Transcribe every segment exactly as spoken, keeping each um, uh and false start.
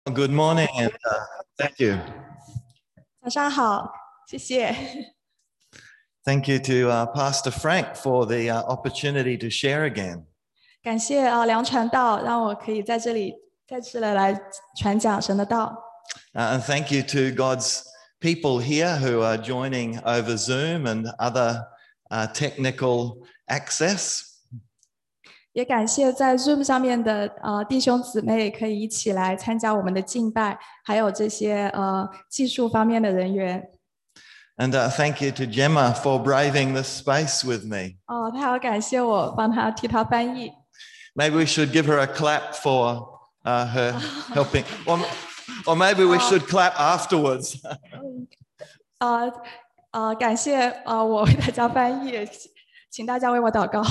Good morning and uh, thank you. 早上好，谢谢。 Thank you to uh, Pastor Frank for the uh, opportunity to share again. 感谢啊梁传道，让我可以在这里再次的来传讲神的道。 Uh, and thank you to God's people here who are joining over Zoom and other uh, technical access. 也感谢在 Zoom 上面的呃弟兄姊妹可以一起来参加我们的敬拜，还有这些呃技术方面的人员。 And uh, thank you to Gemma for braving this space with me. 哦，他要感谢我帮他替他翻译。 Maybe we should give her a clap for uh, her helping. Or, or maybe we should clap afterwards. 呃呃，感谢呃我为大家翻译，请大家为我祷告。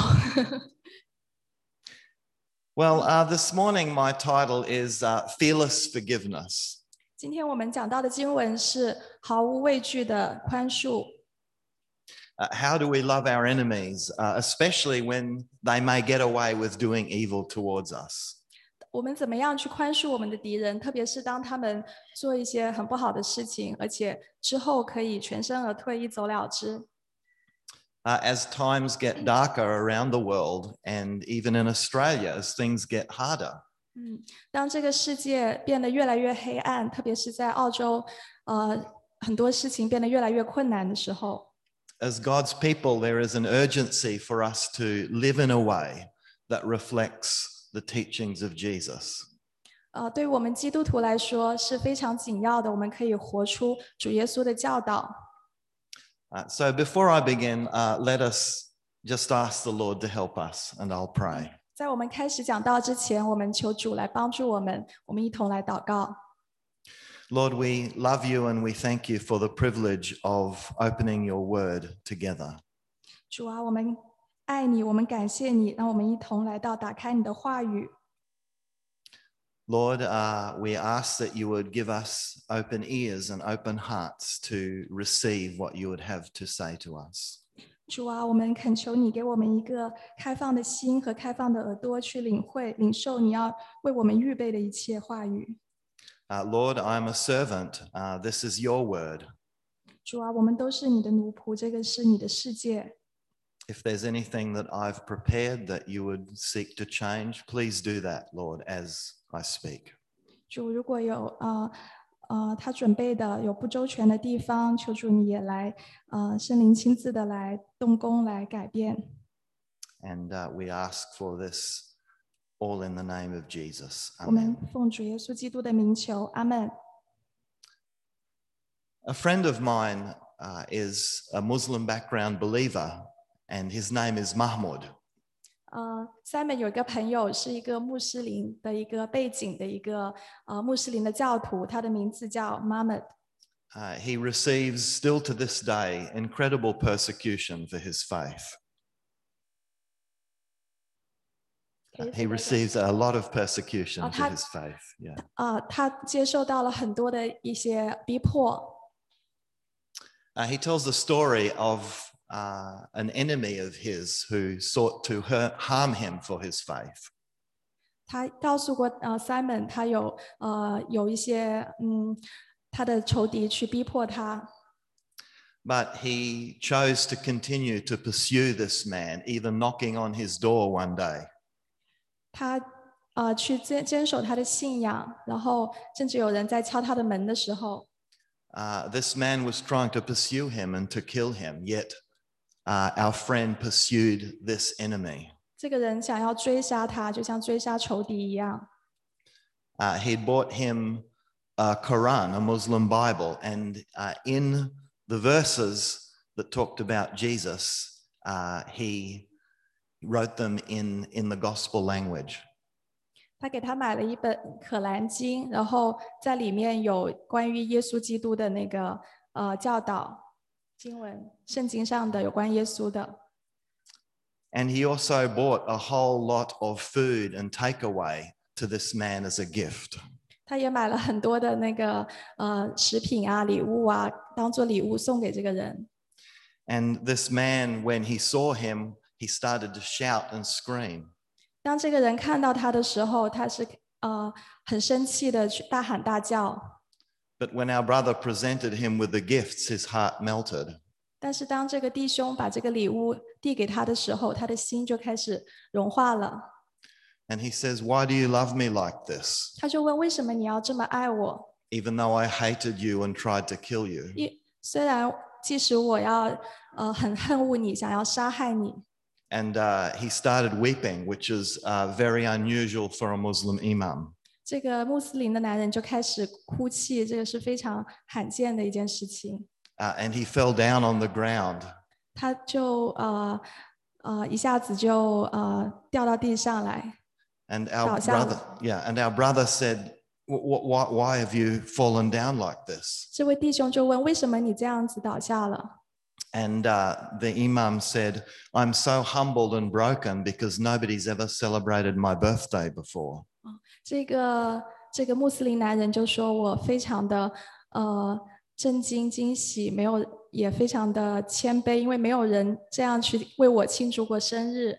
Well, uh, this morning my title is uh, Fearless Forgiveness. 今天我们讲到的经文是毫无畏惧的宽恕。 Uh, how do we love our enemies, uh, especially when they may get away with doing evil towards us? 我们怎么样去宽恕我们的敌人，特别是当他们做一些很不好的事情，而且之后可以全身而退，一走了之。 Uh, as times get darker around the world and even in Australia as things get harder. 嗯，当这个世界变得越来越黑暗，特别是在澳洲，呃，很多事情变得越来越困难的时候， As God's people, there is an urgency for us to live in a way that reflects the teachings of Jesus. 呃，对于我们基督徒来说是非常紧要的，我们可以活出主耶稣的教导。 Uh, so before I begin, uh, let us just ask the Lord to help us, and I'll pray. 在我们开始讲道之前，我们求主来帮助我们，我们一同来祷告。 Lord, we love you and we thank you for the privilege of opening your word together. 主啊，我们爱你，我们感谢你，让我们一同来到打开你的话语。 Lord, uh, we ask that you would give us open ears and open hearts to receive what you would have to say to us. 主啊，我们恳求你给我们一个开放的心和开放的耳朵，去领会、领受你要为我们预备的一切话语。 Uh, Lord, I'm a servant. Uh, this is your word. 主啊，我们都是你的奴仆，这个是你的世界。 If there's anything that I've prepared that you would seek to change, please do that, Lord, as I speak. 主，如果有呃呃他准备的有不周全的地方，求主你也来呃圣灵亲自的来动工来改变。 And uh, we ask for this all in the name of Jesus. 我们 Amen. 奉主耶稣基督的名求，阿门。 A friend of mine uh, is a Muslim background believer, and his name is Mahmoud. 呃 ，Simon 有一个朋友是一个穆斯林的一个背景的一个呃穆斯林的教徒，他的名字叫 Mahmoud。 Uh, he receives, still to this day, incredible persecution for his faith. Uh, he receives a lot of persecution Oh, for 他- his faith. Yeah. 呃，他接受到了很多的一些逼迫。 Uh, he tells the story of uh, an enemy of his who sought to hurt, harm him for his faith. 他告诉过呃 Simon， 他有呃有一些嗯他的仇敌去逼迫他， But he chose to continue to pursue this man, even knocking on his door one day. 他呃去坚坚守他的信仰，然后甚至有人在敲他的门的时候， Uh, this man was trying to pursue him and to kill him, yet uh, our friend pursued this enemy. 这个人想要追杀他，就像追杀仇敌一样。 Uh, he'd bought him a Quran, a Muslim Bible, and uh, in the verses that talked about Jesus, uh, he wrote them in, in the gospel language. 他给他买了一本可兰经，然后在里面有关于耶稣基督的那个呃教导经文，圣经上的有关耶稣的。 And he also bought a whole lot of food and takeaway to this man as a gift. 他也买了很多的那个呃食品啊、礼物啊，当做礼物送给这个人。 And this man, when he saw him, he started to shout and scream. 当这个人看到他的时候，他是呃很生气的去大喊大叫。 But when our brother presented him with the gifts, his heart melted. 但是当这个弟兄把这个礼物递给他的时候，他的心就开始融化了。 And he says, "Why do you love me like this? 他就问：为什么你要这么爱我？ Even though I hated you and tried to kill you." 一虽然即使我要呃很恨恶你，想要杀害你。 And uh, he started weeping, which is uh, very unusual for a Muslim imam. 这个穆斯林的男人就开始哭泣，这个是非常罕见的一件事情。 Uh, and he fell down on the ground. 他就呃呃一下子就呃掉到地上来。 And our 倒下了。 brother, yeah, and our brother said, "Wh- wh- why, why have you fallen down like this?" 这位弟兄就问：为什么你这样子倒下了？ And uh, the imam said, "I'm so humbled and broken because nobody's ever celebrated my birthday before." 这个这个穆斯林男人就说：我非常的呃震惊惊喜，没有也非常的谦卑，因为没有人这样去为我庆祝过生日。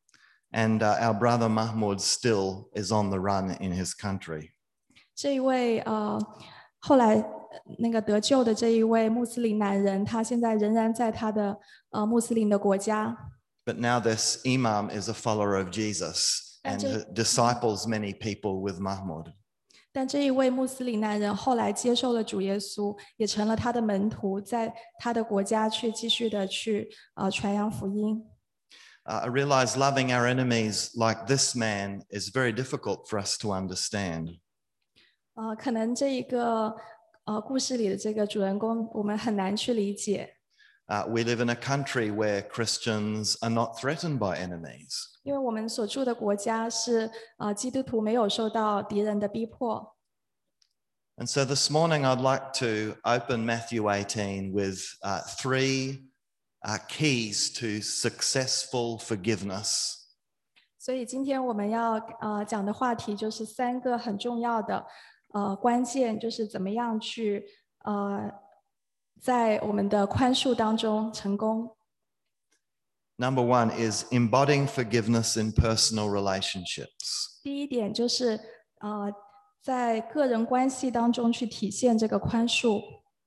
And uh, our brother Mahmoud still is on the run in his country. 这一位呃后来呃那个得救的这一位穆斯林男人，他现在仍然在他的呃穆斯林的国家。 But now this imam is a follower of Jesus and That's it. disciples many people with Mahmoud. 但这一位穆斯林男人后来接受了主耶稣，也成了他的门徒，在他的国家去继续的去呃传扬福音。 Uh, I realize loving our enemies like this man is very difficult for us to understand. 呃，可能这一个呃故事里的这个主人公，我们很难去理解， Uh, we live in a country where Christians are not threatened by enemies. 因为我们所住的国家是呃基督徒没有受到敌人的逼迫。 And so this morning I'd like to open Matthew eighteen with uh, three uh, keys to successful forgiveness. 所以今天我们要呃讲的话题就是三个很重要的呃关键，就是怎么样去呃在我们的宽恕当中成功。 Number one is embodying forgiveness in personal relationships. 第一点就是呃在个人关系当中去体现这个宽恕。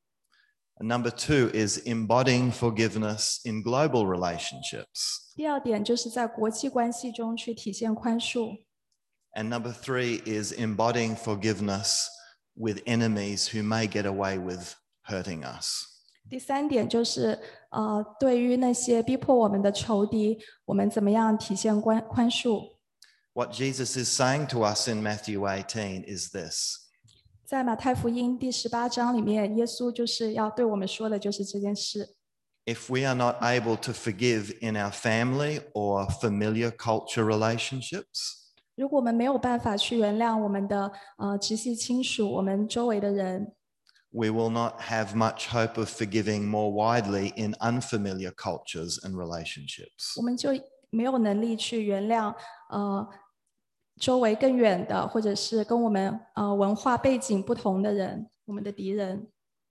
And number two is embodying forgiveness in global relationships. 第二点就是在国际关系中去体现宽恕。 And number three is embodying forgiveness with enemies who may get away with hurting us. 第三点就是呃对于那些逼迫我们的仇敌，我们怎么样体现宽宽恕。 What Jesus is saying to us in Matthew eighteen is this: 在马太福音第十八章里面，耶稣就是要对我们说的就是这件事。 if we are not able to forgive in our family or familiar culture relationships, 如果我们没有办法去原谅我们的呃直系亲属，我们周围的人， we will not have much hope of forgiving more widely in unfamiliar cultures and relationships. 我们就没有能力去原谅呃周围更远的，或者是跟我们呃文化背景不同的人，我们的敌人。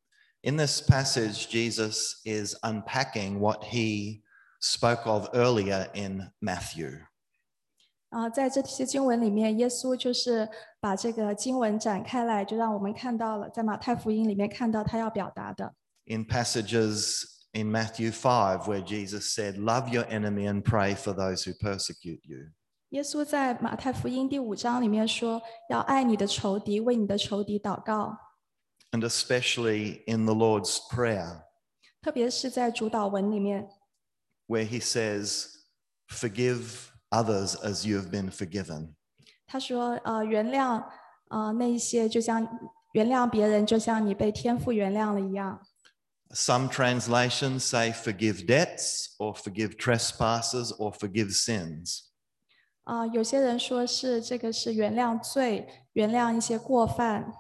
In this passage, Jesus is unpacking what he spoke of earlier in Matthew. 啊、呃，在这些经文里面，耶稣就是把这个经文展开来，就让我们看到了，在马太福音里面看到他要表达的。 In passages in Matthew five, where Jesus said, "Love your enemy and pray for those who persecute you." 耶稣在马太福音第五章里面说，要爱你的仇敌，为你的仇敌祷告。 And especially in the Lord's Prayer, 特别是在主祷文里面， where he says, "Forgive others as you have been forgiven." 他说，呃，原谅，呃，那一些就像原谅别人，就像你被天父原谅了一样。 Some translations say forgive debts or forgive trespasses or forgive sins. 啊、呃，有些人说是这个是原谅罪，原谅一些过犯，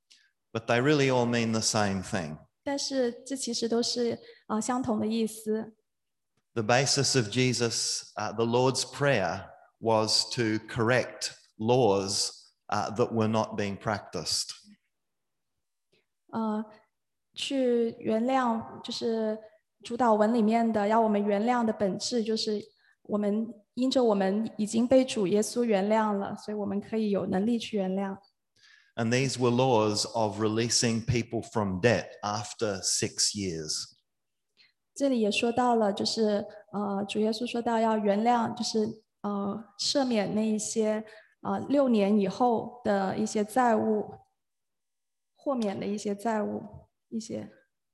But they really all mean the same thing. 但是这其实都是呃相同的意思。 The basis of Jesus, uh, the Lord's Prayer, was to correct laws uh, that were not being practiced. 呃，去原谅，就是主导文里面的要我们原谅的本质，就是我们因着我们已经被主耶稣原谅了，所以我们可以有能力去原谅。 And these were laws of releasing people from debt after six years. 这里也说到了，就是呃，主耶稣说到要原谅，就是呃赦免那一些呃六年以后的一些债务，豁免的一些债务，一些。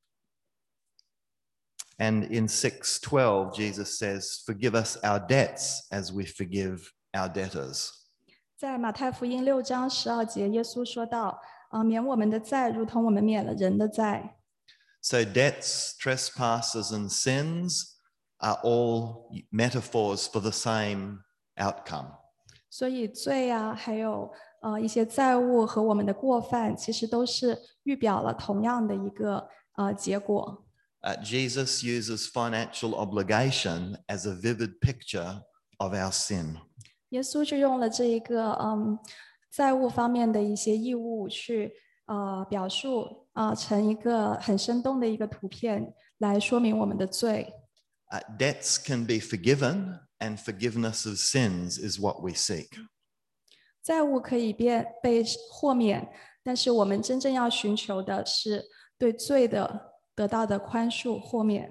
And in six twelve, Jesus says, "Forgive us our debts as we forgive our debtors." 在马太福音六章十二节，耶稣说到：“啊、呃，免我们的债，如同我们免了人的债。” So debts, trespasses, and sins are all metaphors for the same outcome. 所以罪啊，还有呃一些债务和我们的过犯，其实都是预表了同样的一个呃结果。 Uh, Jesus uses financial obligation as a vivid picture of our sin. 耶稣就用了这一个嗯债务方面的一些义务去呃表述啊、呃、成一个很生动的一个图片来说明我们的罪。 Uh, debts can be forgiven, and forgiveness of sins is what we seek. 债务可以变被豁免，但是我们真正要寻求的是对罪的得到的宽恕豁免。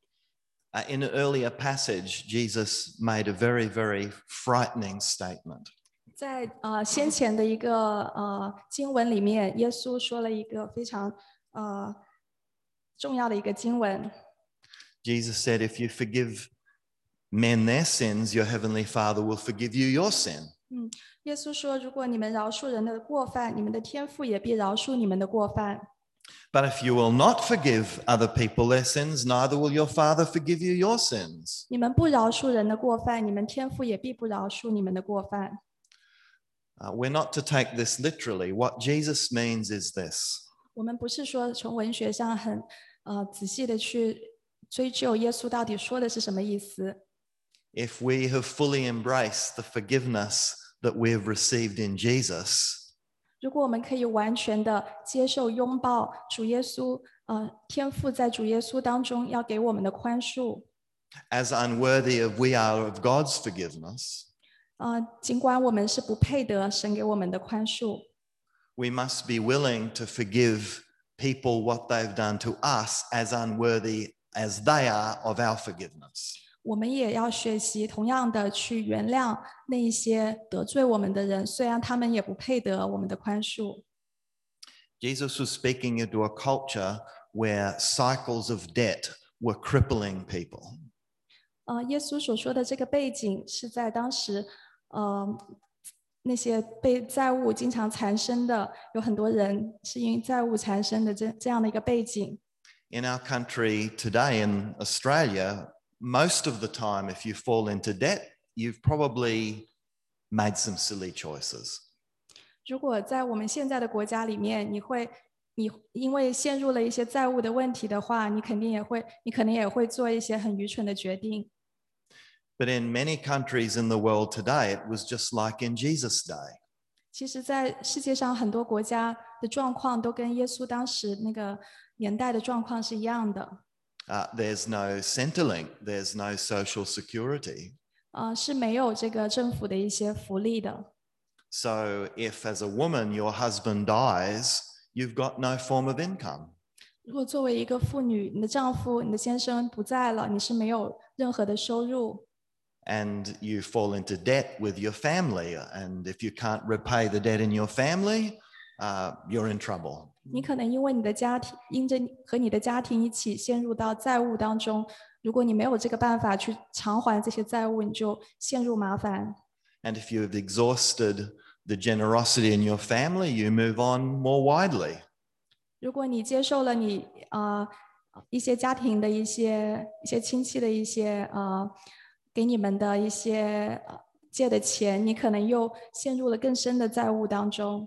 Uh, in an earlier passage, Jesus made a very, very frightening statement. 在呃先前的一个呃经文里面，耶稣说了一个非常呃重要的一个经文。 Jesus said, "If you forgive men their sins, your heavenly Father will forgive you your sin." 嗯，耶稣说，如果你们饶恕人的过犯，你们的天父也必饶恕你们的过犯。 But if you will not forgive other people their sins, neither will your Father forgive you your sins. 你们不饶恕人的过犯，你们天父也必不饶恕你们的过犯。 Uh, we're not to take this literally. What Jesus means is this. 我们不是说从文学上很呃仔细的去追究耶稣到底说的是什么意思。 If we have fully embraced the forgiveness that we have received in Jesus, 如果我们可以完全的接受拥抱主耶稣，呃，天父在主耶稣当中要给我们的宽恕， as unworthy of we are of God's forgiveness, 呃，尽管我们是不配得神给我们的宽恕， we must be willing to forgive people what they've done to us as unworthy as they are of our forgiveness. 我们也要学习同样的去原谅那一些得罪我们的人，虽然他们也不配得我们的宽恕。 Jesus was speaking into a culture where cycles of debt were crippling people. 呃，耶稣所说的这个背景是在当时，呃，那些被债务经常缠身的，有很多人是因为债务缠身的这这样的一个背景。 In our country today, in Australia, most of the time, if you fall into debt, you've probably made some silly choices. 如果在我们现在的国家里面，你会，你因为陷入了一些债务的问题的话，你肯定也会，你可能也会做一些很愚蠢的决定。 But in many countries in the world today, it was just like in Jesus' day. 其实，在世界上很多国家的状况都跟耶稣当时那个年代的状况是一样的。 Uh, there's no Centrelink, there's no social security. 呃，是没有这个政府的一些福利的。 So if as a woman your husband dies, you've got no form of income. 如果作为一个妇女，你的丈夫、你的先生不在了，你是没有任何的收入。 And you fall into debt with your family. And if you can't repay the debt in your family, uh, you're in trouble. 你可能因为你的家庭，因着和你的家庭一起陷入到债务当中，如果你没有这个办法去偿还这些债务，你就陷入麻烦。 And if you have exhausted the generosity in your family, you move on more widely. 如果你接受了你呃一些家庭的一些一些亲戚的一些呃给你们的一些、呃、借的钱，你可能又陷入了更深的债务当中。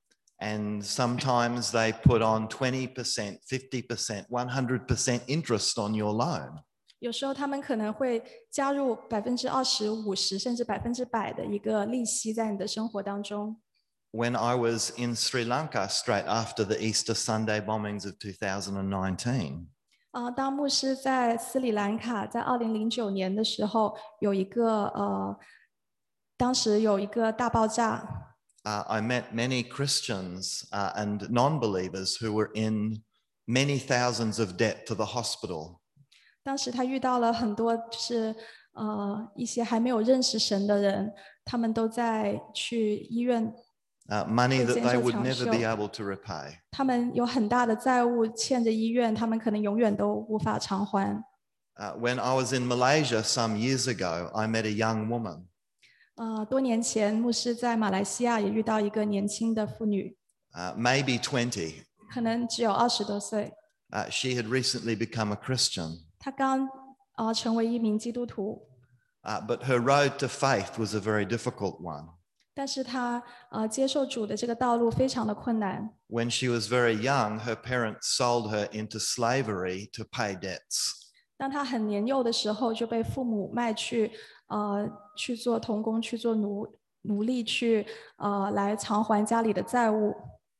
And sometimes they put on twenty percent, fifty percent, one hundred percent interest on your loan. 有时候他们可能会加入百分之二十、五十甚至百分之百的一个利息在你的生活当中。 When I was in Sri Lanka straight after the Easter Sunday bombings of two thousand nineteen, 呃，当牧师在斯里兰卡在二零零九年的时候，有一个呃，当时有一个大爆炸。 Uh, I met many Christians uh, and non-believers who were in many thousands of debt to the hospital. 当时他遇到了很多就是呃一些还没有认识神的人，他们都在去医院 Uh, money 被 that 接 they 受 would 抢 never 救， be able to repay. 他们有很大的债务欠着医院，他们可能永远都无法偿还。 Uh, when I was in Malaysia some years ago, I met a young woman. 呃，多年前，牧师在马来西亚也遇到一个年轻的妇女， uh, maybe twenty. 可能只有二十多岁， Uh, she had recently become a Christian, 她刚呃成为一名基督徒， uh, but her road to faith was a very difficult one. 但是她呃接受主的这个道路非常的困难。 When she was very young, her parents sold her into slavery to pay debts. 当她很年幼的时候，就被父母卖去呃去做童工，去做奴奴隶，去呃来偿还家里的债务。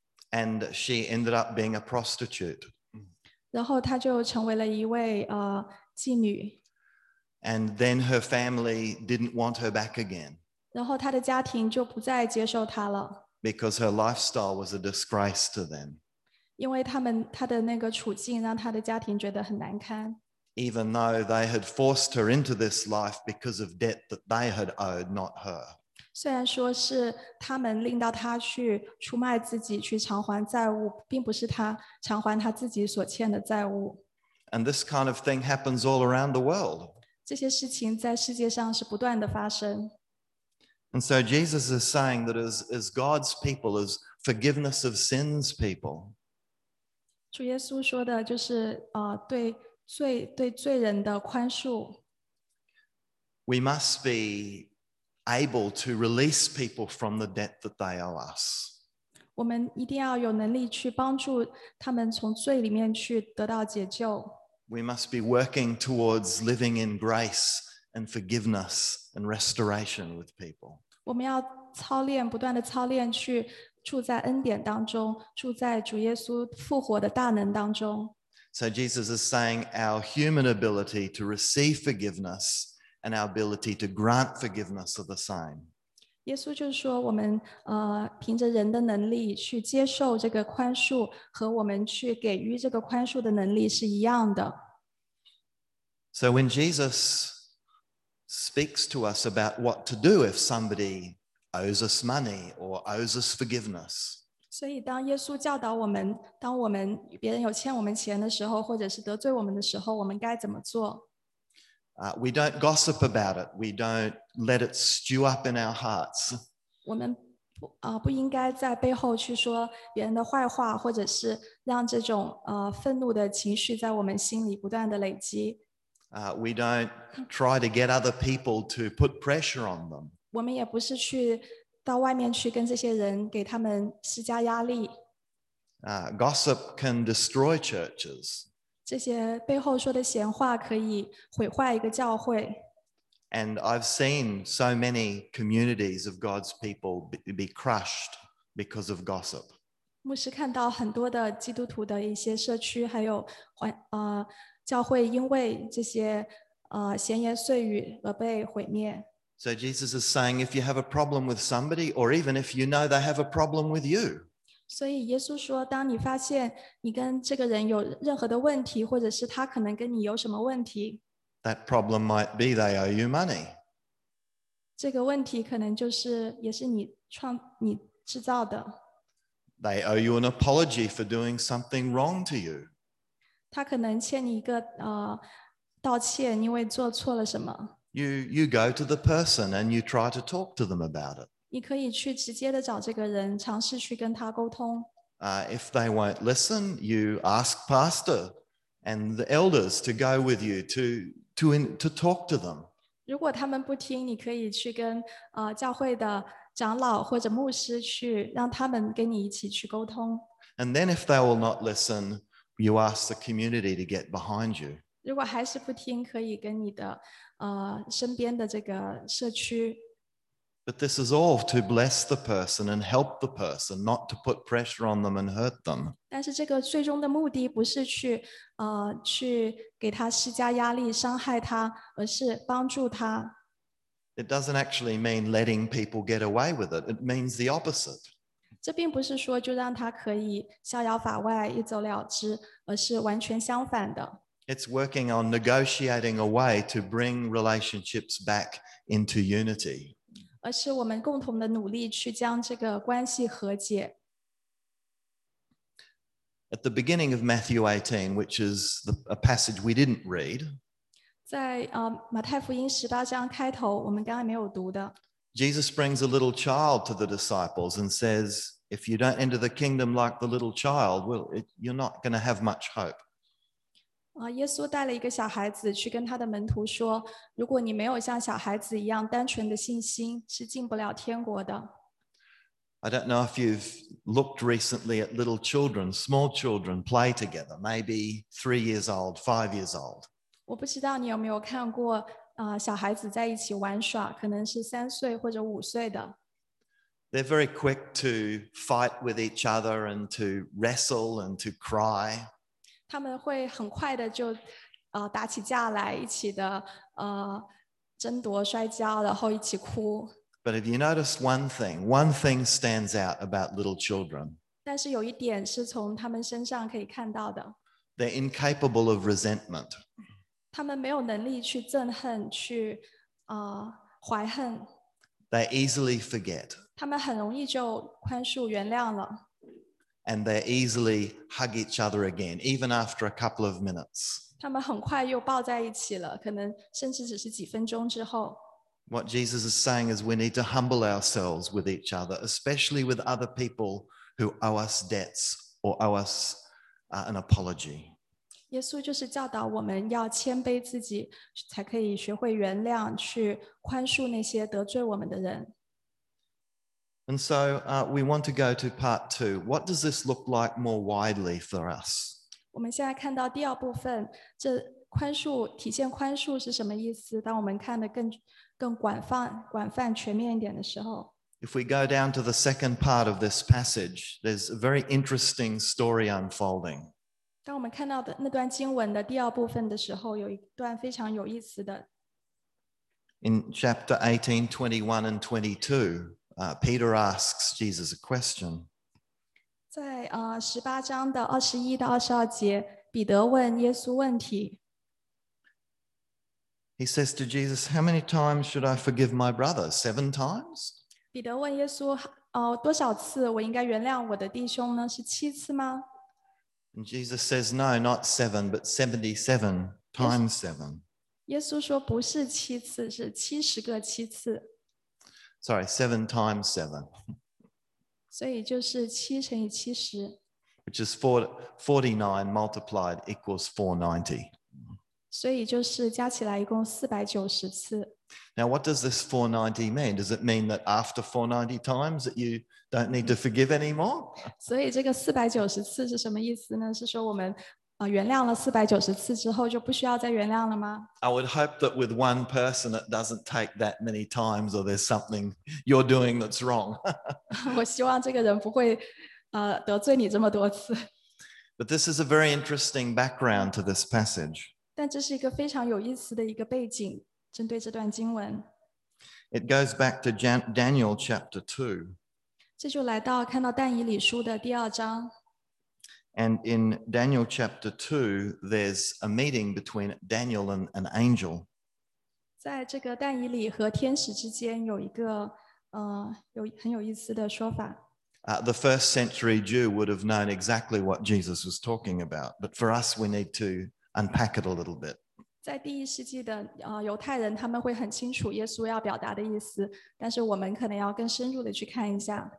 And she ended up being a prostitute. 然后她就成为了一位呃妓女， And then her family didn't want her back again 然后她的家庭就不再接受她了， because her lifestyle was a disgrace to them, 因为他们她的那个处境让她的家庭觉得很难堪。 even though they had forced her into this life because of debt that they had owed, not her. 虽然说是他们令到她去出卖自己去偿还债务，并不是她偿还她自己所欠的债务。 And this kind of thing happens all around the world. 这些事情在世界上是不断的发生。 And so Jesus is saying that as, as God's people, as forgiveness of sins people, 主耶稣说的就是呃对罪对罪人的宽恕。 we must be able to release people from the debt that they owe us. 我们一定要有能力去帮助他们从罪里面去得到解救。 We must be working towards living in grace and forgiveness and restoration with people. 我们要操练，不断的操练，去住在恩典当中，住在主耶稣复活的大能当中。 So Jesus is saying our human ability to receive forgiveness and our ability to grant forgiveness are the same. 耶稣就是说，我们呃凭着人的能力去接受这个宽恕，和我们去给予这个宽恕的能力是一样的。 So when Jesus speaks to us about what to do if somebody owes us money or owes us forgiveness, 所以，当耶稣教导我们，当我们别人有欠我们钱的时候，或者是得罪我们的时候，我们该怎么做？ uh, we don't gossip about it. We don't let it stew up in our hearts. 我们不啊、呃、不应该在背后去说别人的坏话，或者是让这种呃愤怒的情绪在我们心里不断的累积。 Uh, we don't try to get other people to put pressure on them. 我们也不是去到外面去跟这些人给他们施加压力。 Uh, gossip can destroy churches. 这些背后说的闲话可以毁坏一个教会。 And I've seen so many communities of God's people be, be crushed because of gossip. 牧师看到很多的基督徒的一些社区，还有环呃教会，因为这些呃闲言碎语而被毁灭。 So Jesus is saying if you have a problem with somebody, or even if you know they have a problem with you, 所以耶稣说，当你发现你跟这个人有任何的问题，或者是他可能跟你有什么问题， that problem might be they owe you money. 这个问题可能就是也是你创你制造的。 They owe you an apology for doing something wrong to you. 他可能欠你一个呃道歉，因为做错了什么。 You, you go to the person and you try to talk to them about it. 你可以去直接的找这个人，尝试去跟他沟通。 Uh, if they won't listen, you ask pastor and the elders to go with you to, to, in, to talk to them. 如果他们不听，你可以去跟呃教会的长老或者牧师去，让他们跟你一起去沟通。 And then if they will not listen, you ask the community to get behind you. 如果还是不听，可以跟你的呃身边的这个社区。 But this is all to bless the person and help the person, not to put pressure on them and hurt them. 但是这个最终的目的不是去呃去给他施加压力、伤害他，而是帮助他。 It doesn't actually mean letting people get away with it. It means the opposite. 这并不是说就让他可以逍遥法外、一走了之，而是完全相反的。 It's working on negotiating a way to bring relationships back into unity. 而是我们共同的努力去将这个关系和解。 At the beginning of Matthew eighteen, which is the, a passage we didn't read, 在呃马太福音十八章开头，我们刚才没有读的。 Jesus brings a little child to the disciples and says, if you don't enter the kingdom like the little child, well, it, you're not going to have much hope. 啊，耶稣带了一个小孩子去跟他的门徒说：“如果你没有像小孩子一样单纯的信心，是进不了天国的。” I don't know if you've looked recently at little children, small children play together, maybe three years old, five years old. 我不知道你有没有看过，啊、呃，小孩子在一起玩耍，可能是三岁或者五岁的。 They're very quick to fight with each other and to wrestle and to cry. 他们会很快的就，呃，打起架来，一起的呃争夺、摔跤，然后一起哭。 But have you noticed one thing? One thing stands out about little children. 但是有一点是从他们身上可以看到的， They're incapable of resentment. 他们没有能力去憎恨、去呃怀恨， They easily forget 他们很容易就宽恕、原谅了。 and they easily hug each other again, even after a couple of minutes. 他们很快又抱在一起了，可能甚至只是几分钟之后。 What Jesus is saying is we need to humble ourselves with each other, especially with other people who owe us debts or owe us uh, an apology. 耶稣就是教导我们要谦卑自己，才可以学会原谅，去宽恕那些得罪我们的人。 And so uh, we want to go to part two. What does this look like more widely for us? 我们现在看到第二部分，这宽恕体现宽恕是什么意思？当我们看得更更广泛、广泛、全面一点的时候， If we go down to the second part of this passage, there's a very interesting story unfolding. 当我们看到的那段经文的第二部分的时候，有一段非常有意思的。 In chapter eighteen, twenty-one and twenty-two, uh, Peter asks Jesus a question. 在呃十八章的二十一到二十二节，彼得问耶稣问题。 He says to Jesus, how many times should I forgive my brother? Seven times? 彼得问耶稣：“呃，多少次我应该原谅我的弟兄呢？是七次吗？” And Jesus says, no, not seven, but seventy-seven times seven. 耶稣说：“不是七次，是七十个七次。” Sorry, seven times seven, 所以就是七乘以七十， which is forty-nine multiplied equals four ninety. 所以就是加起来一共四百九十次。 Now, what does this four ninety mean? Does it mean that after four ninety times that you don't need to forgive anymore? 所以这个四百九十次是什么意思呢？是说我们呃原谅了四百九十次之后就不需要再原谅了吗？ I would hope that with one person it doesn't take that many times, or there's something you're doing that's wrong. 我希望这个人不会呃得罪你这么多次。 But this is a very interesting background to this passage. 但这是一个非常有意思的一个背景，针对这段经文。 It goes back to Jan- Daniel chapter two. 这就来到看到但以理书的第二章， And in Daniel chapter two, there's a meeting between Daniel and an angel. 在这个但以理和天使之间有一个呃有很有意思的说法。 Uh, the first century Jew would have known exactly what Jesus was talking about. But for us, we need to unpack it a little bit. 在第一世纪的呃犹太人，他们会很清楚耶稣要表达的意思，但是我们可能要更深入的去看一下。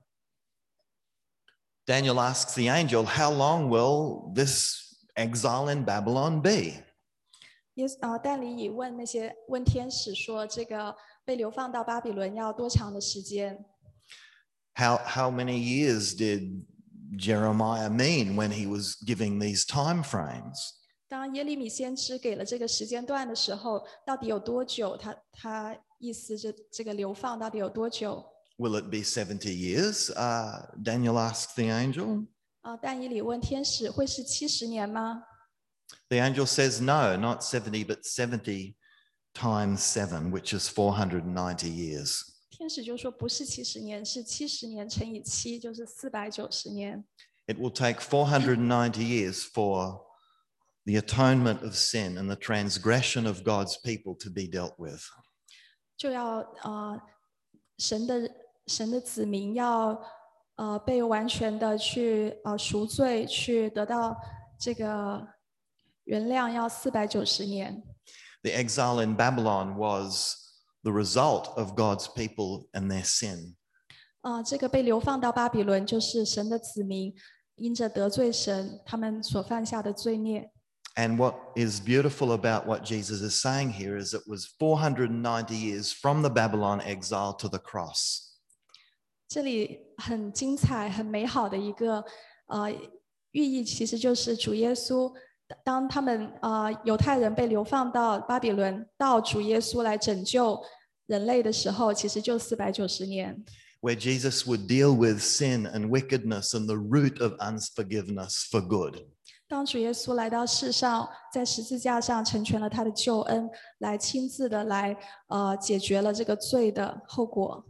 Daniel asks the angel, how long will this exile in Babylon be? 耶呃但以理问那些问天使说，这个被流放到巴比伦要多长的时间？ How, how many years did Jeremiah mean when he was giving these time frames? 当耶利米先知给了这个时间段的时候，到底有多久他？他意思这这个流放到底有多久？ Will it be seventy years? Uh, Daniel asked the angel. 啊、但以理问天使会是七十年吗？ The angel says no, not seventy, but seventy times seven, which is four hundred ninety years. 天使就说不是七十年，是七十年乘以七，就是四百九十年。 It will take four hundred ninety years for the atonement of sin and the transgression of God's people to be dealt with. 就要呃神的神的子民要呃被完全的去呃赎罪，去得到这个原谅，要四百九十年。 The exile in Babylon was the result of God's people and their sin. 啊、这个被流放到巴比伦，就是神的子民因着得罪神，他们所犯下的罪孽。 And what is beautiful about what Jesus is saying here is it was four hundred ninety years from the Babylon exile to the cross. 这里很精彩、很美好的一个呃寓意，其实就是主耶稣，当他们呃犹太人被流放到巴比伦，到主耶稣来拯救人类的时候，其实就四百九十年。 Where Jesus would deal with sin and wickedness and the root of unforgiveness for good. 当主耶稣来到世上，在十字架上成全了他的救恩，来亲自的来呃解决了这个罪的后果。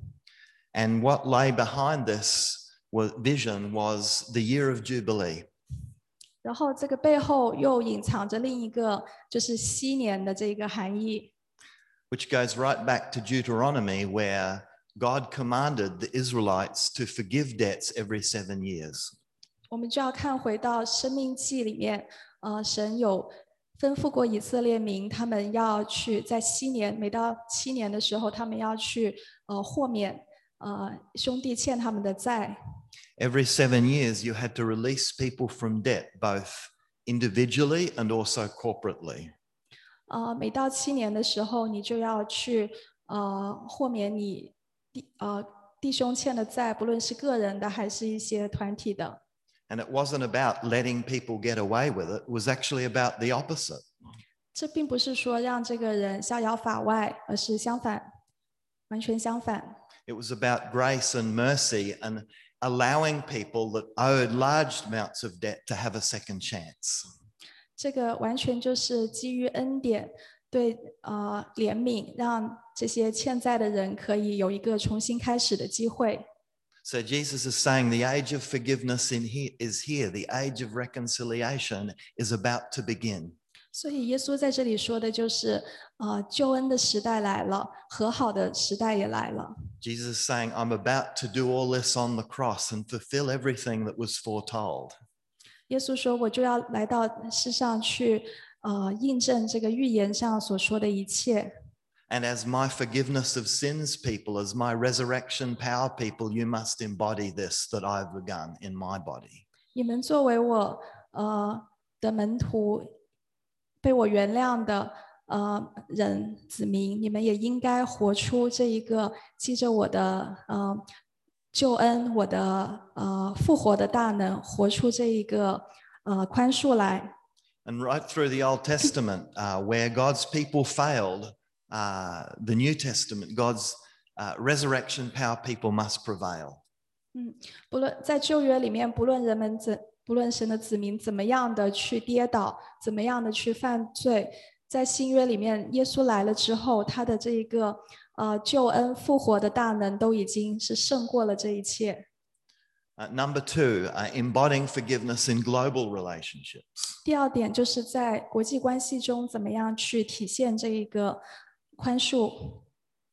And what lay behind this was, vision was the year of Jubilee. 然后这个背后又隐藏着另一个，就是昔年的这个含义。 Which goes right back to Deuteronomy, where God commanded the Israelites to forgive debts every seven years. 我们就要看回到《生命记》里面，呃，神有吩咐过以色列民，他们要去在七年，每到七年的时候，他们要去呃豁免呃兄弟欠他们的债。 Every seven years, you had to release people from debt, both individually and also corporately. 呃，每到七年的时候，你就要去呃豁免你弟呃弟兄欠的债，不论是个人的还是一些团体的。 And it wasn't about letting people get away with it, it was actually about the opposite. 这并不是说让这个人逍遥法外，而是相反，完全相反。 It was about grace and mercy and allowing people that owed large amounts of debt to have a second chance. 这个完全就是基于恩典，对呃怜悯，让这些欠债的人可以有一个重新开始的机会。 So Jesus is saying the age of forgiveness in here is here. The age of reconciliation is about to begin. 所以耶稣在这里说的就是，呃，救恩的时代来了，和好的时代也来了。 Jesus is saying, I'm about to do all this on the cross and fulfill everything that was foretold. 耶稣说：“我就要来到世上去，呃，印证这个预言上所说的一切。 And as my forgiveness of sins people, as my resurrection power people, you must embody this that I've begun in my body. 你们作为我呃的门徒，被我原谅的呃人子民，你们也应该活出这一个记着我的呃救恩，我的呃复活的大能，活出这一个呃宽恕来。” And right through the Old Testament, uh, where God's people failed, uh, the New Testament, God's uh, resurrection power people must prevail. 不论在旧约里面，不论人们怎，不论神的子民怎么样的去跌倒，怎么样的去犯罪，在新约里面，耶稣来了之后，他的这一个呃救恩复活的大能都已经是胜过了这一切。 Uh, number two, uh, embodying forgiveness in global relationships. 第二点就是在国际关系中，怎么样去体现这一个宽恕。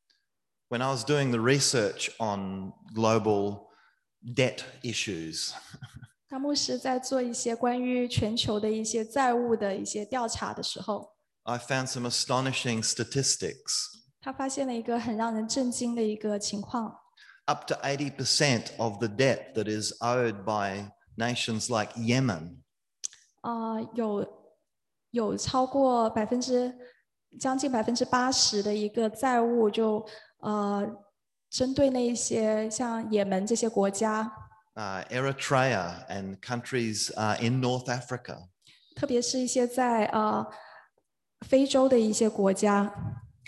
When I was doing the research on global debt issues, 当牧师在做一些关于全球的一些债务的一些调查的时候， I found some astonishing statistics. 他发现了一个很让人震惊的一个情况。 Up to eighty percent of the debt that is owed by nations like Yemen 呃，有有超过百分之将近百分之八十的一个债务就，呃针对那一些像也门这些国家， uh, Eritrea and countries uh, in North Africa. 特别是一些在呃非洲的一些国家，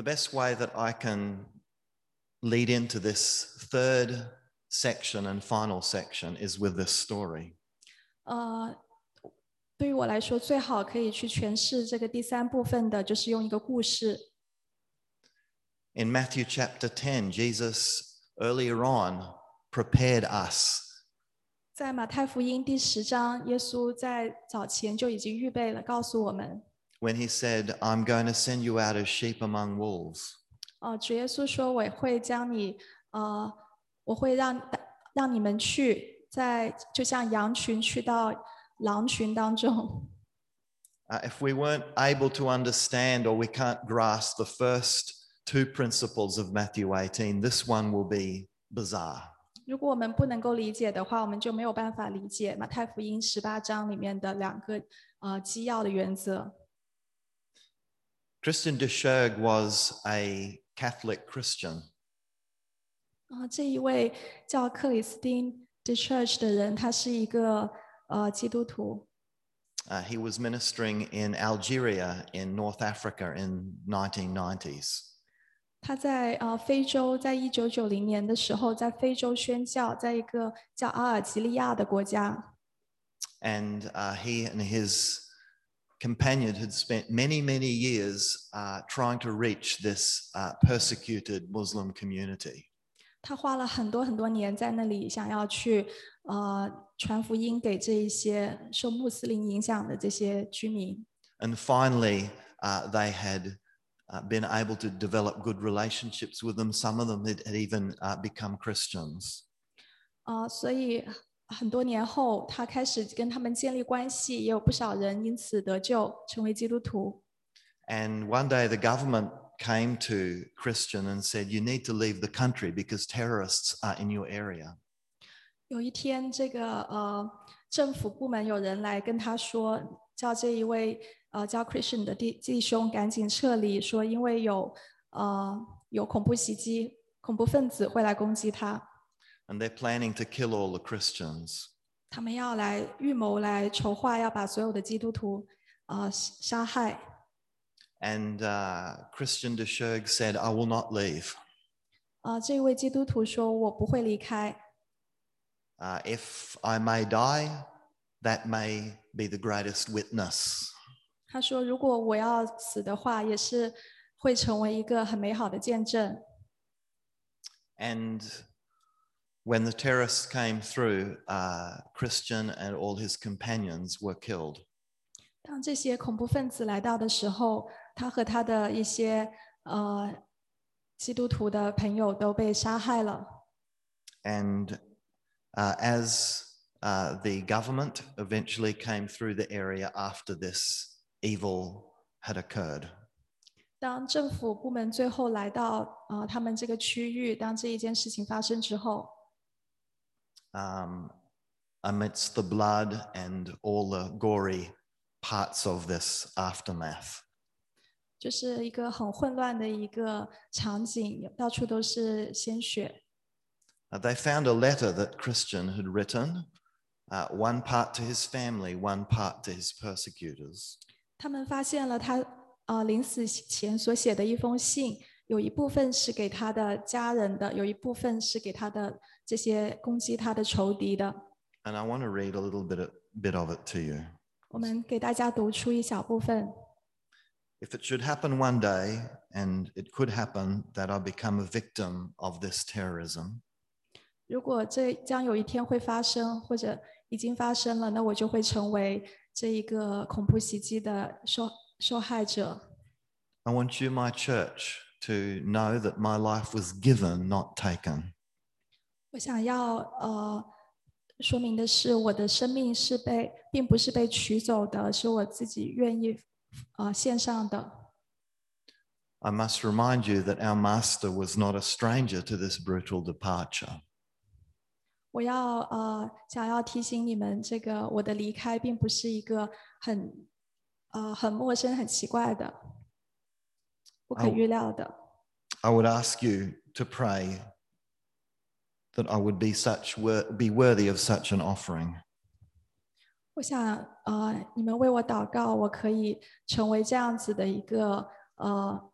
The best way that I can lead into this third section and final section is with this story. 呃，对于我来说，最好可以去诠释这个第三部分的，就是用一个故事。 In Matthew chapter ten, Jesus earlier on prepared us. 在马太福音第十章，耶稣在早前就已经预备了，告诉我们， when he said, I'm going to send you out as sheep among wolves. 呃，主耶稣说，我会将你，呃，我会让让你们去，在就像羊群去到狼群当中。 Uh, if we weren't able to understand or we can't grasp the first two principles of Matthew eighteen, this one will be bizarre. 如果我们不能够理解的话，我们就没有办法理解马太福音十八章里面的两个呃基要的原则。 Christian de Schoeg was a Catholic Christian. 啊、这一位叫克里斯汀 de Church 的人，他是一个呃基督徒。 Uh, he was ministering in Algeria in North Africa in nineteen nineties. 他在呃非洲，在一九九零年的时候，在非洲宣教，在一个叫阿尔及利亚的国家。 And uh, he and his companion had spent many, many years uh, trying to reach this uh, persecuted Muslim community. 他花了很多很多年在那里，想要去呃传福音给这一些受穆斯林影响的这些居民。 And finally, uh, they had uh, been able to develop good relationships with them. Some of them had, had even uh, become Christians. 呃，所以很多年后，他开始跟他们建立关系，也有不少人因此得救，成为基督徒。 And one day the government came to Christian and said, you need to leave the country because terrorists are in your area. 有一天，这个呃政府部门有人来跟他说，叫这一位呃叫 Christian 的弟弟兄赶紧撤离，说因为有呃有恐怖袭击，恐怖分子会来攻击他， And they're planning to kill all the Christians. 他们要来预谋来筹划，要把所有的基督徒呃杀害。 And uh, Christian de Schoeg said, I will not leave. 呃，这位基督徒说：“我不会离开。 Uh, if I may die, that may be the greatest witness. ” 他说：“如果我要死的话，也是会成为一个很美好的见证。” And when the terrorists came through, uh, Christian and all his companions were killed. 当这些恐怖分子来到的时候，他和他的一些呃基督徒的朋友都被杀害了。 And uh, as uh, the government eventually came through the area after this evil had occurred, 当政府部门最后来到呃他们这个区域，当这一件事情发生之后， um, amidst the blood and all the gory parts of this aftermath, 就是一个很混乱的一个场景，到处都是鲜血。 uh, they found a letter that Christian had written, uh, one part to his family, one part to his persecutors. 他们发现了他呃临死前所写的一封信，有一部分是给他的家人的，有一部分是给他的这些攻击他的仇敌的。 And I want to read a little bit, bit of it to you. 我们给大家读出一小部分。 If it should happen one day, and it could happen that I become a victim of this terrorism, 如果这将有一天会发生，或者已经发生了，那我就会成为这一个恐怖袭击的受受害者。 I want you, my church, to know that my life was given, not taken. 我想要呃说明的是，我的生命是被，并不是被取走的，是我自己愿意呃献上的。 I must remind you that our master was not a stranger to this brutal departure. 我要呃想要提醒你们，这个我的离开并不是一个很呃很陌生、很奇怪的、不可预料的。 I would ask you to pray that I would be such be worthy of such an offering. 我想呃你们为我祷告，我可以成为这样子的一个呃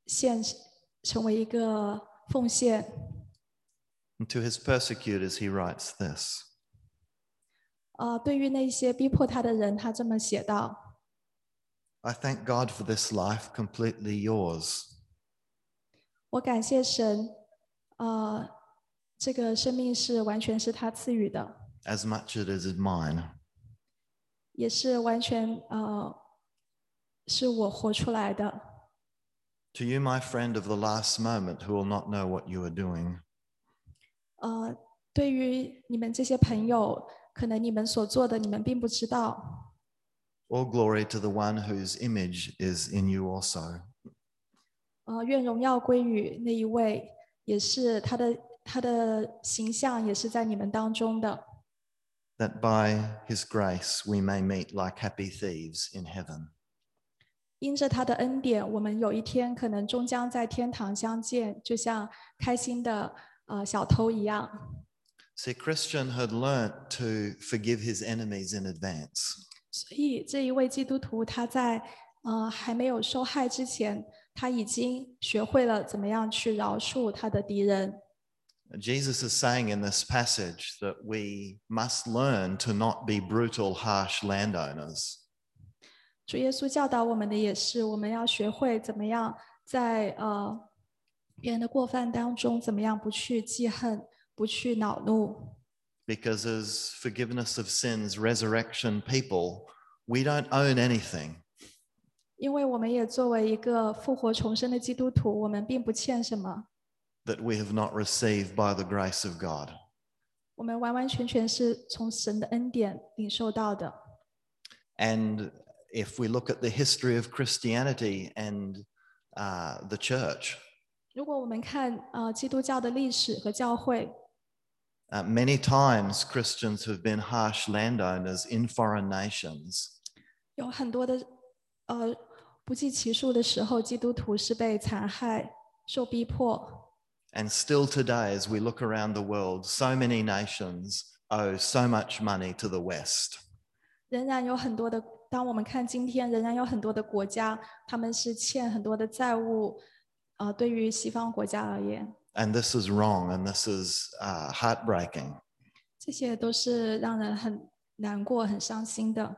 献成为一个奉献。 And to his persecutors, he writes this. 呃，对于那些逼迫他的人，他这么写道 I thank God for this life completely yours. 我感谢神，呃，这个生命是完全是他赐予的， as much as it is mine. 也是完全呃是我活出来的。 To you, my friend of the last moment, who will not know what you are doing, 呃，对于你们这些朋友，可能你们所做的，你们并不知道。 all glory to the one whose image is in you also. 呃，愿荣耀归于那一位，也是他的他的形象，也是在你们当中的。 that by his grace we may meet like happy thieves in heaven. 因着他的恩典，我们有一天可能终将在天堂相见，就像开心的呃小偷一样。 See, Christian had learnt to forgive his enemies in advance. 所以这一位基督徒，他在呃还没有受害之前，他已经学会了怎么样去饶恕他的敌人。 Jesus is saying in this passage that we must learn to not be brutal, harsh landowners. 主耶稣教导我们的也是，我们要学会怎么样在呃别人的过犯当中，怎么样不去记恨，不去恼怒。 Because as forgiveness of sins, resurrection people, we don't own anything. 因为我们也作为一个复活重生的基督徒，我们并不欠什么， that we have not received by the grace of God. 我们完完全全是从神的恩典领受到的。 And if we look at the history of Christianity and uh, the church, 如果我们看呃基督教的历史和教会， uh, many times Christians have been harsh landowners in foreign nations. 有很多的呃不计其数的时候，基督徒是被残害、受逼迫。 And still today, as we look around the world, so many nations owe so much money to the West. 仍然有很多的，当我们看今天，仍然有很多的国家，他们是欠很多的债务，呃，对于西方国家而言， And this is wrong, and this is uh, heartbreaking. 这些都是让人很难过、很伤心的。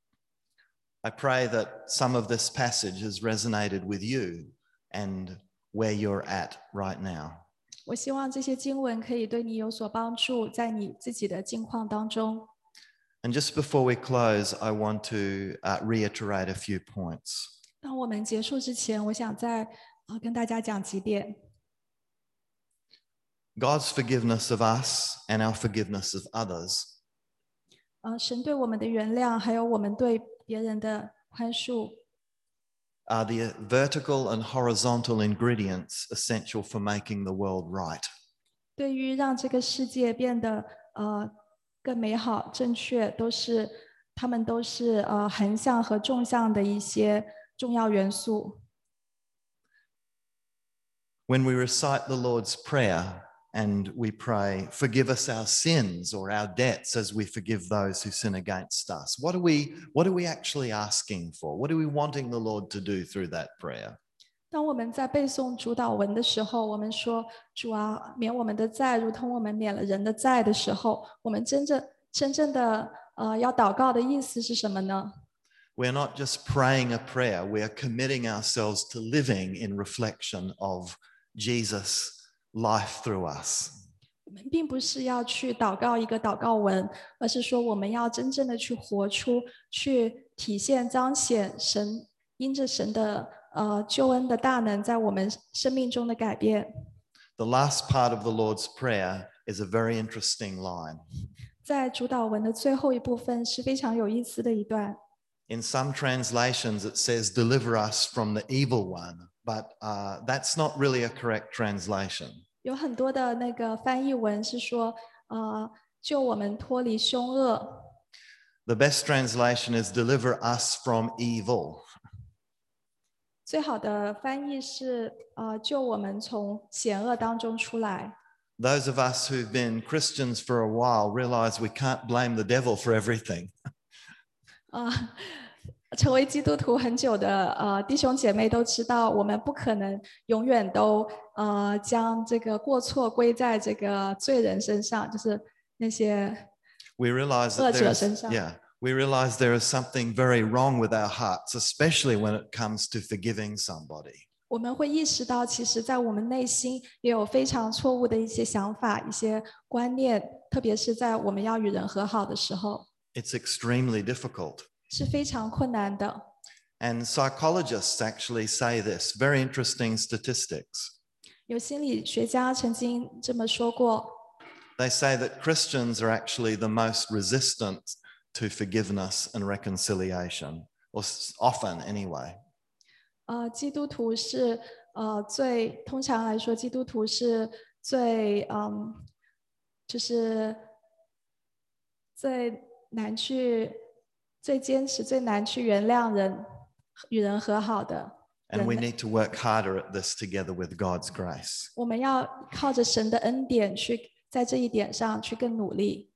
I pray that some of this passage has resonated with you and where you're at right now. 我希望这些经文可以对你有所帮助，在你自己的境况当中。 And just before we close, I want to uh, reiterate a few points. 当我们结束之前，我想再呃跟大家讲几点。 God's forgiveness of us and our forgiveness of others 呃，神对我们的原谅，还有我们对别人的宽恕， are the vertical and horizontal ingredients essential for making the world right. 对于让这个世界变得呃更美好、正确，都是他们都是呃横向和纵向的一些重要元素。 When we recite the Lord's Prayer and we pray, forgive us our sins or our debts as we forgive those who sin against us, what are we, what are we actually asking for? What are we wanting the Lord to do through that prayer? 当我们在背诵主祷文的时候，我们说主啊，免我们的债，如同我们免了人的债的时候，我们真正真正的呃要祷告的意思是什么呢？ We're not just praying a prayer, we are committing ourselves to living in reflection of Jesus' life through us. 我们并不是要去祷告一个祷告文，而是说我们要真正的去活出、去体现、彰显神因着神的呃救恩的大能在我们生命中的改变。 The last part of the Lord's Prayer is a very interesting line. 在主祷文的最后一部分是非常有意思的一段。 In some translations, it says, deliver us from the evil one, but uh, that's not really a correct translation. 有很多的那个翻译文是说，呃，救我们脱离凶恶。 The best translation is deliver us from evil. 最好的翻译是，呃，救我们从险恶当中出来。 Those of us who've been Christians for a while realize we can't blame the devil for everything. 啊、 成为基督徒很久的呃弟兄姐妹都知道，我们不可能永远都呃将这个过错归在这个罪人身上，就是那些 We realize 恶 that 者 there 身 is, 上。 yeah, we realize there is something very wrong with our hearts, especially when it comes to forgiving somebody. 我们会意识到，其实，在我们内心也有非常错误的一些想法、一些观念，特别是在我们要与人和好的时候， It's extremely difficult. 是非常困难的。 And psychologists actually say this, very interesting statistics. 有心理学家曾经这么说过， They say that Christians are actually the most resistant to forgiveness and reconciliation, or s- often anyway. 呃，基督徒是呃最通常来说，基督徒是最嗯，就是最难去、最坚持、最难去原谅人、与人和好的 And 人 we 类。 need to work harder at this together with God's grace. 我们要靠着神的恩典去在这一点上去更努力。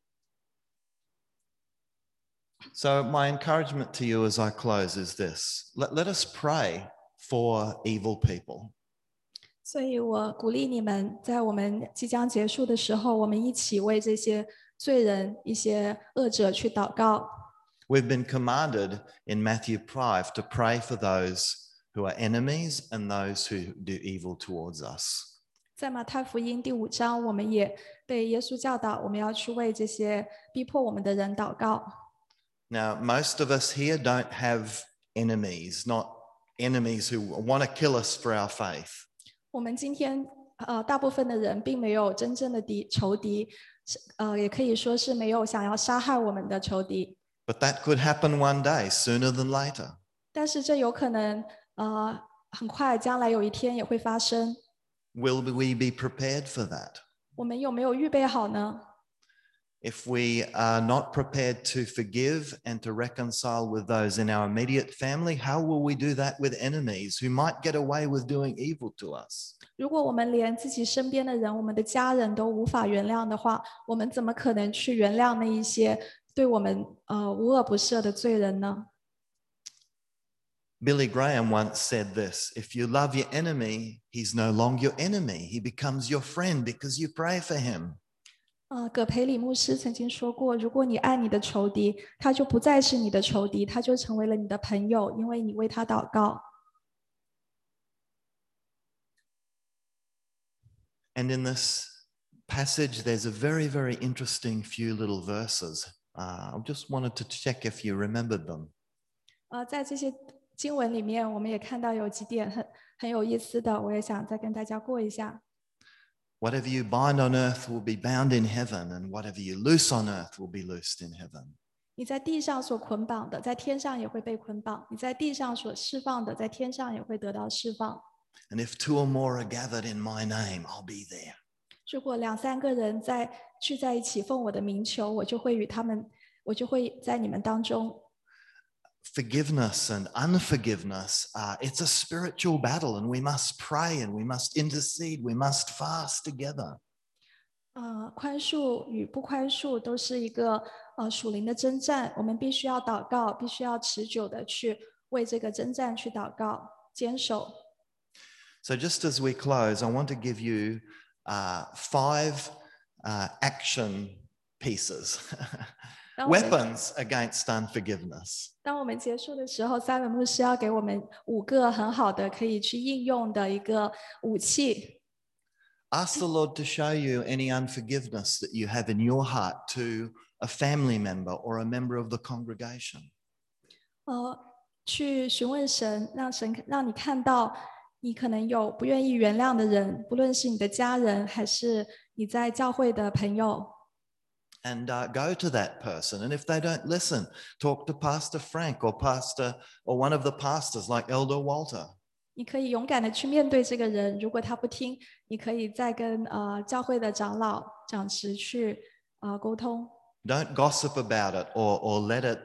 So, my encouragement to you as I close is this: let, let us pray for evil people. 所以我鼓励你们，在我们即将结束的时候，我们一起为这些罪人、一些恶者去祷告。 We've been commanded in Matthew five to pray for those who are enemies and those who do evil towards us. 在马太福音第五章，我们也被耶稣教导，我们要去为这些逼迫我们的人祷告。 Now, most of us here don't have enemies, not enemies who want to kill us for our faith. 我们今天呃，大部分的人并没有真正的敌仇敌，是呃，也可以说是没有想要杀害我们的仇敌。 But that could happen one day, sooner than later. 但是这有可能呃，很快将来有一天也会发生。 Will we be prepared for that? 我们有没有预备好呢？ If we are not prepared to forgive and to reconcile with those in our immediate family, how will we do that with enemies who might get away with doing evil to us? 如果我们连自己身边的人、我们的家人都无法原谅的话，我们怎么可能去原谅那一些对我们呃无恶不赦的罪人呢？ Billy Graham once said this: if you love your enemy, he's no longer your enemy. He becomes your friend because you pray for him. 呃，葛培理牧师曾经说过，如果你爱你的仇敌，他就不再是你的仇敌，他就成为了你的朋友，因为你为他祷告。 And in this passage, there's a very, very interesting few little verses. Uh, I just wanted to check if you remembered them. 呃，在这些经文里面，我们也看到有几点很很有意思的，我也想再跟大家过一下。 Whatever you bind on earth will be bound in heaven, and whatever you loose on earth will be loosed in heaven. 你在地上所捆绑的，在天上也会被捆绑；你在地上所释放的，在天上也会得到释放。 And if two or more are gathered in my name, I'll be there. 如果两三个人在聚在一起，奉我的名求，我就会与他们，我就会在你们当中。 Forgiveness and unforgiveness, uh, it's a spiritual battle, and we must pray and we must intercede, we must fast together. 呃，宽恕与不宽恕都是一个呃属灵的征战，我们必须要祷告，必须要持久的去为这个征战去祷告，坚守。 So, just as we close, I want to give you uh, five uh, action pieces, 当我们 weapons against unforgiveness. 当我们结束的时候，三文牧师要给我们五个很好的可以去应用的一个武器。 Ask the Lord to show you any unforgiveness that you have in your heart to a family member or a member of the congregation. 呃，去询问神，让神让你看到你可能有不愿意原谅的人，不论是你的家人还是你在教会的朋友。 And uh, go to that person. And if they don't listen, talk to Pastor Frank or Pastor or one of the pastors like Elder Walter. 你可以勇敢的去面对这个人，如果他不听，你可以再跟呃教会的长老、长执去呃沟通。 Don't gossip about it or, or let it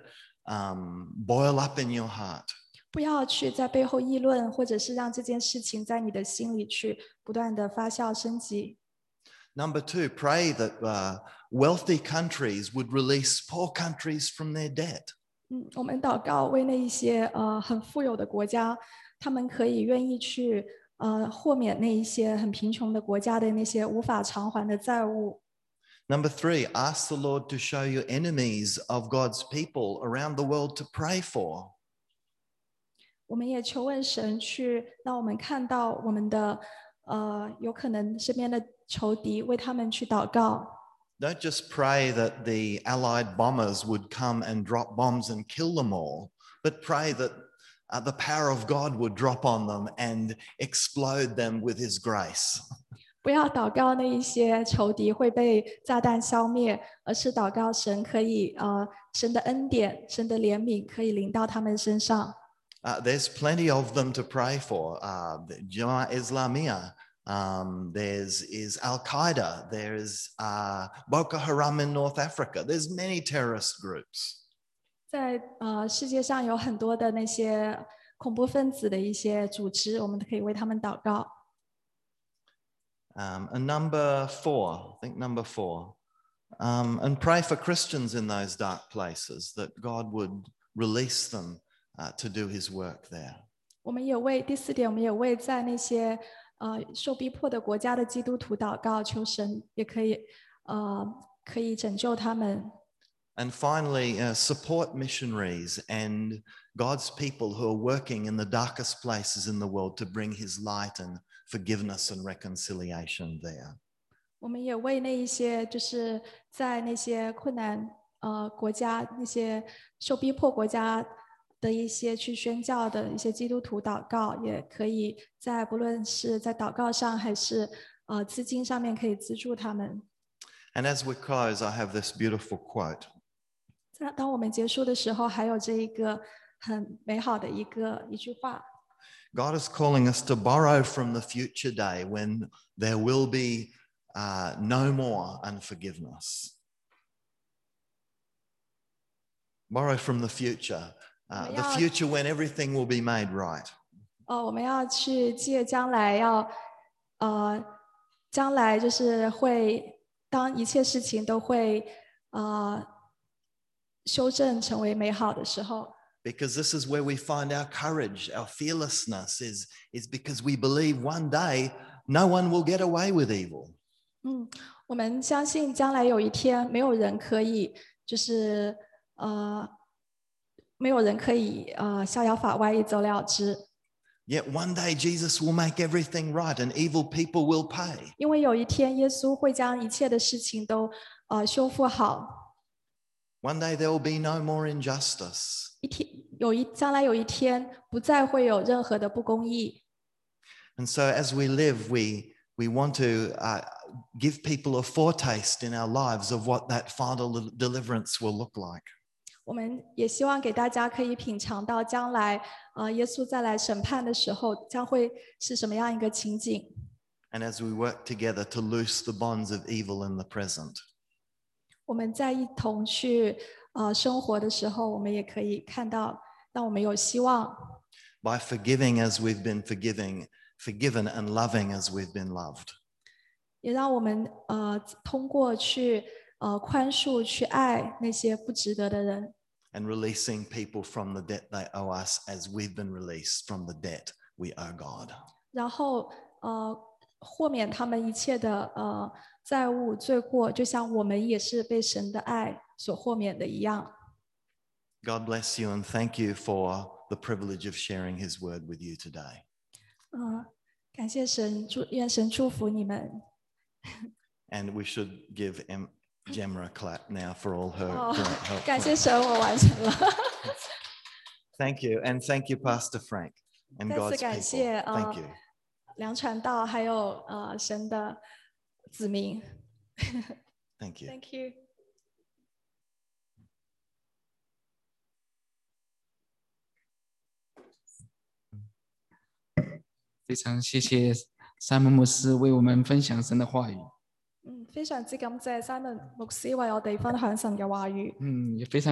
um, boil up in your heart. 不要去在背后议论，或者是让这件事情在你的心里去不断的发酵升级。 Number two, pray that uh, wealthy countries would release poor countries from their debt. 嗯，我们祷告为那一些呃很富有的国家，他们可以愿意去呃豁免那一些很贫穷的国家的那些无法偿还的债务。 Number three, ask the Lord to show you enemies of God's people around the world to pray for. 我们也求问神去让我们看到我们的呃有可能身边的仇敌，为他们去祷告。 Don't just pray that the Allied bombers would come and drop bombs and kill them all, but pray that uh, the power of God would drop on them and explode them with his grace. 不要祷告那一些仇敌会被炸弹消灭，而是祷告神可以呃神的恩典、神的怜悯可以临到他们身上。 Uh, there's plenty of them to pray for. Uh, Jamaat Islamiyah, um, there's is Al Qaeda, there's uh, Boko Haram in North Africa. There's many terrorist groups. 在呃世界上有很多的那些恐怖分子的一些组织，我们都可以为他们祷告。 Um, and number four, I think number four, um, and pray for Christians in those dark places that God would release them uh, to do his work there. 我们也为第四点，我们也为在那些呃受逼迫的国家的基督徒祷告，求神也可以呃可以拯救他们。 And finally, uh, support missionaries and God's people who are working in the darkest places in the world to bring his light and forgiveness and reconciliation there. 我们也为那一些就是在那些困难呃国家、那些受逼迫国家的一些去宣教的一些基督徒祷告，也可以在不论是在祷告上还是呃资金上面可以资助他们。 And as we close, I have this beautiful quote. 在当我们结束的时候，还有这一个很美好的一个一句话。 God is calling us to borrow from the future day when there will be uh, no more unforgiveness. Borrow from the future, uh, the future when everything will be made right. 哦，我们要去借将来要，呃，将来就是会当一切事情都会呃修正成为美好的时候。 Because this is where we find our courage, our fearlessness is, is because we believe one day no one will get away with evil. 嗯，我们相信将来有一天，没有人可以就是呃，没有人可以呃逍遥法外、一走了之。 Yet one day Jesus will make everything right and evil people will pay. 因为有一天，耶稣会将一切的事情都呃修复好。 One day there will be no more injustice. 一天有一将来有一天，不再会有任何的不公义。 And so as we live, we, we want to uh, give people a foretaste in our lives of what that final deliverance will look like. 我们也希望给大家可以品尝到将来，呃，耶稣再来审判的时候，将会是什么样一个情景。 And as we work together to loose the bonds of evil in the present. 我们在一同去呃生活的时候，我们也可以看到，让我们有希望。 By forgiving as we've been forgiving, forgiven and loving as we've been loved. 也让我们呃通过去呃宽恕、去爱那些不值得的人。 And releasing people from the debt they owe us as we've been released from the debt we owe God. 然后呃豁免他们一切的呃债务罪过，就像我们也是被神的爱所豁免的一样。 God bless you and thank you for the privilege of sharing his word with you today. 嗯、呃，感谢神，祝愿神祝福你们。 And we should give em Gemma a clap now for all her Oh, great help. 感谢神，我完成了。 Thank you, and thank you, Pastor Frank, and 再次 God's 感 people. 谢 Thank 呃 you. 梁传道还有呃神的子民。 Thank you. Thank you. 非常谢谢山姆牧师为我们分享神的话语。 嗯，非常之感謝 Simon 牧師為我哋分享神嘅話語。 嗯，也非常。